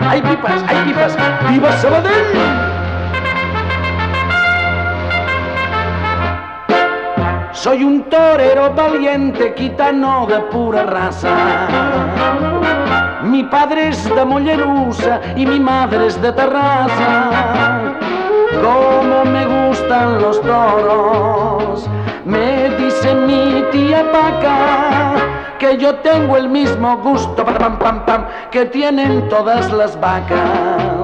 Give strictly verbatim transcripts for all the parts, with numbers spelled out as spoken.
Ai, pipes, ai, pipes, viva Sabadell! Soy un torero valiente, gitano de pura raza. Mi padre es de Mollerusa y mi madre es de Terrassa. Como me gustan los toros, me dice mi tía Paca, que yo tengo el mismo gusto pam, pam, pam, que tienen todas las vacas.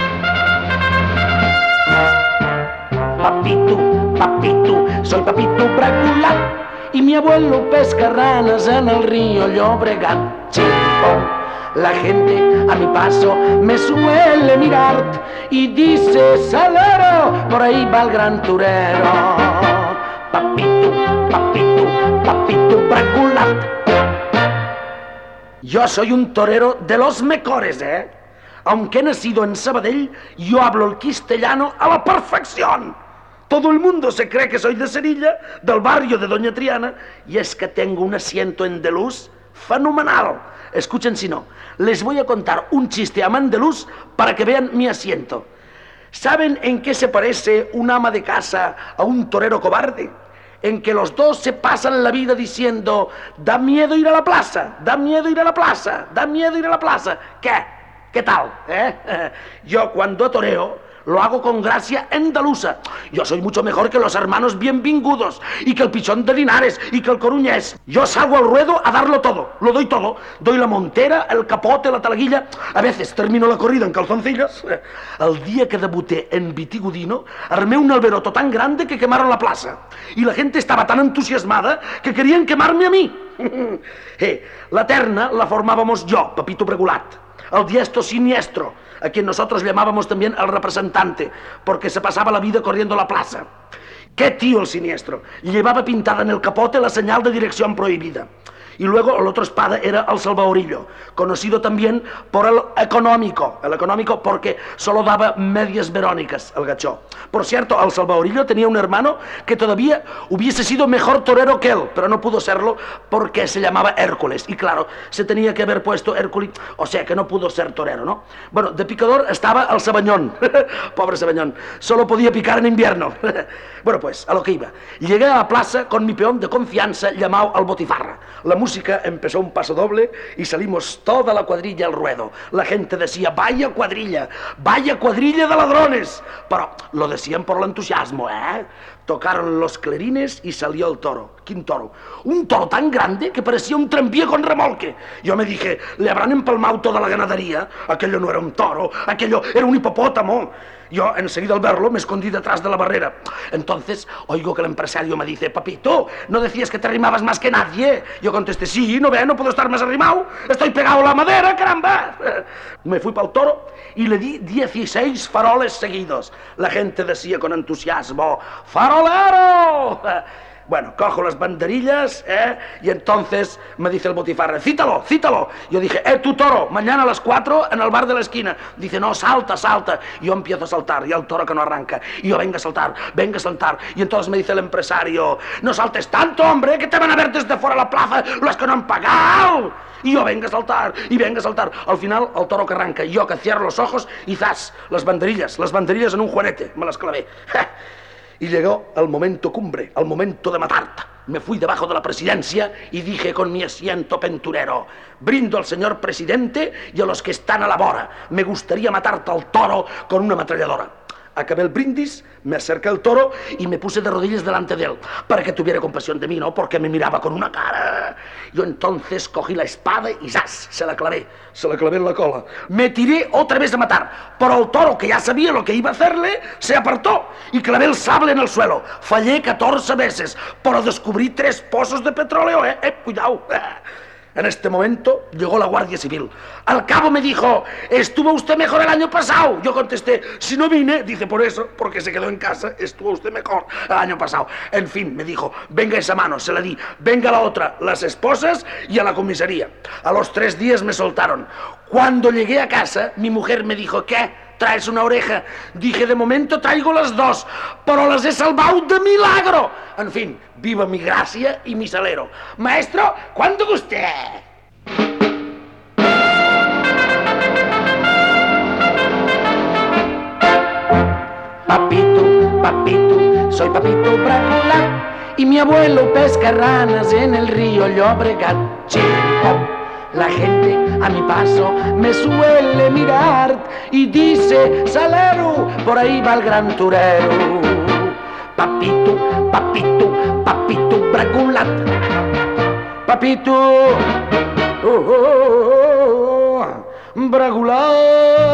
Papito, papito, soy Papito Brácula y mi abuelo pesca ranas en el río Llobregat. Chimpón. La gente a mi paso me suele mirar y dice: Salero, por ahí va el gran turero. Papito, papito, Papito Brácula. Yo soy un torero de los mejores, ¿eh? Aunque he nacido en Sabadell, yo hablo el castellano a la perfección. Todo el mundo se cree que soy de Cerilla, del barrio de Doña Triana, y es que tengo un asiento andaluz fenomenal. Escuchen si no, les voy a contar un chiste andaluz para que vean mi asiento. ¿Saben en qué se parece un ama de casa a un torero cobarde? En que los dos se pasan la vida diciendo: da miedo ir a la plaza, da miedo ir a la plaza, da miedo ir a la plaza. ¿Qué? ¿Qué tal? ¿Eh? Yo cuando toreo lo hago con gracia andaluza. Yo soy mucho mejor que los hermanos Bienvingudos, y que el Pichón de Linares, y que el Coruñés. Yo salgo al ruedo a darlo todo, lo doy todo. Doy la montera, el capote, la talaguilla. A veces termino la corrida en calzoncillas. El día que debuté en Vitigudino, armé un alboroto tan grande que quemaron la plaza. Y la gente estaba tan entusiasmada que querían quemarme a mí. eh, la terna la formábamos yo, Papito Bregulat, el diestro siniestro, a quien nosotros llamábamos también el representante, porque se pasaba la vida corriendo la plaza. ¡Qué tío el siniestro! Llevaba pintada en el capote la señal de dirección prohibida. Y luego el otro espada era el Salvadorillo, conocido también por el económico, el económico porque solo daba medias verónicas, el gachó. Por cierto, el Salvadorillo tenía un hermano que todavía hubiese sido mejor torero que él, pero no pudo serlo porque se llamaba Hércules. Y claro, se tenía que haber puesto Hércules, o sea que no pudo ser torero, ¿no? Bueno, de picador estaba el Sabañón, pobre Sabañón, solo podía picar en invierno. Bueno, pues, a lo que iba. Llegué a la plaza con mi peón de confianza llamado el Botifarra. La música empezó un paso doble y salimos toda la cuadrilla al ruedo. La gente decía: vaya cuadrilla, vaya cuadrilla de ladrones. Pero lo decían por el entusiasmo, ¿eh? Tocaron los clarines y salió el toro. ¿Quién toro? Un toro tan grande que parecía un tranvía con remolque. Yo me dije: ¿le habrán empalmado toda la ganadería? Aquello no era un toro, aquello era un hipopótamo. Yo, enseguida al verlo, me escondí detrás de la barrera. Entonces, oigo que el empresario me dice: Papito, ¿no decías que te arrimabas más que nadie? Yo contesté: sí, no ve, no puedo estar más arrimado. Estoy pegado a la madera, caramba. Me fui para el toro y le di dieciséis faroles seguidos. La gente decía con entusiasmo: ¡farolero! Bueno, cojo las banderillas, ¿eh? Y entonces me dice el Botifarra: cítalo, cítalo. Yo dije: eh, tu toro, mañana a las cuatro en el bar de la esquina. Dice: no, salta, salta. Y yo empiezo a saltar y el toro que no arranca. Y yo: venga a saltar, venga a saltar. Y entonces me dice el empresario: no saltes tanto, hombre, que te van a ver desde fuera de la plaza los que no han pagado. Y yo: venga a saltar, y venga a saltar. Al final, el toro que arranca, y yo que cierro los ojos y zas, las banderillas, las banderillas en un juanete, me las clavé. Y llegó el momento cumbre, el momento de matar. Me fui debajo de la presidencia y dije con mi asiento penturero: brindo al señor presidente y a los que están a la bora. Me gustaría matarte al toro con una ametralladora. Acabé el brindis, me acerqué al toro y me puse de rodillas delante de él, para que tuviera compasión de mí, ¿no? Porque me miraba con una cara. Yo entonces cogí la espada y ¡zas! Se la clavé, se la clavé en la cola. Me tiré otra vez a matar, pero el toro, que ya sabía lo que iba a hacerle, se apartó y clavé el sable en el suelo. Fallé catorce veces, pero descubrí tres pozos de petróleo, ¿eh? eh cuidado. En este momento llegó la Guardia Civil. Al cabo me dijo: ¿estuvo usted mejor el año pasado? Yo contesté: si no vine, dice, por eso, porque se quedó en casa, estuvo usted mejor el año pasado. En fin, me dijo: venga esa mano, se la di, venga la otra, las esposas y a la comisaría. A los tres días me soltaron. Cuando llegué a casa, mi mujer me dijo: ¿qué? ¿Traes una oreja? Dije: de momento traigo las dos, pero las he salvado de milagro. En fin, viva mi gracia y mi salero. Maestro, cuando guste. soy Papito Bragulat y mi abuelo pesca ranas en el río Llobregat. Chimpom. La gente a mi paso me suele mirar y dice, Salero, por ahí va el gran turero. Papito, papito, papito Bragulat. Papito, oh, oh, oh, oh, Bragulat.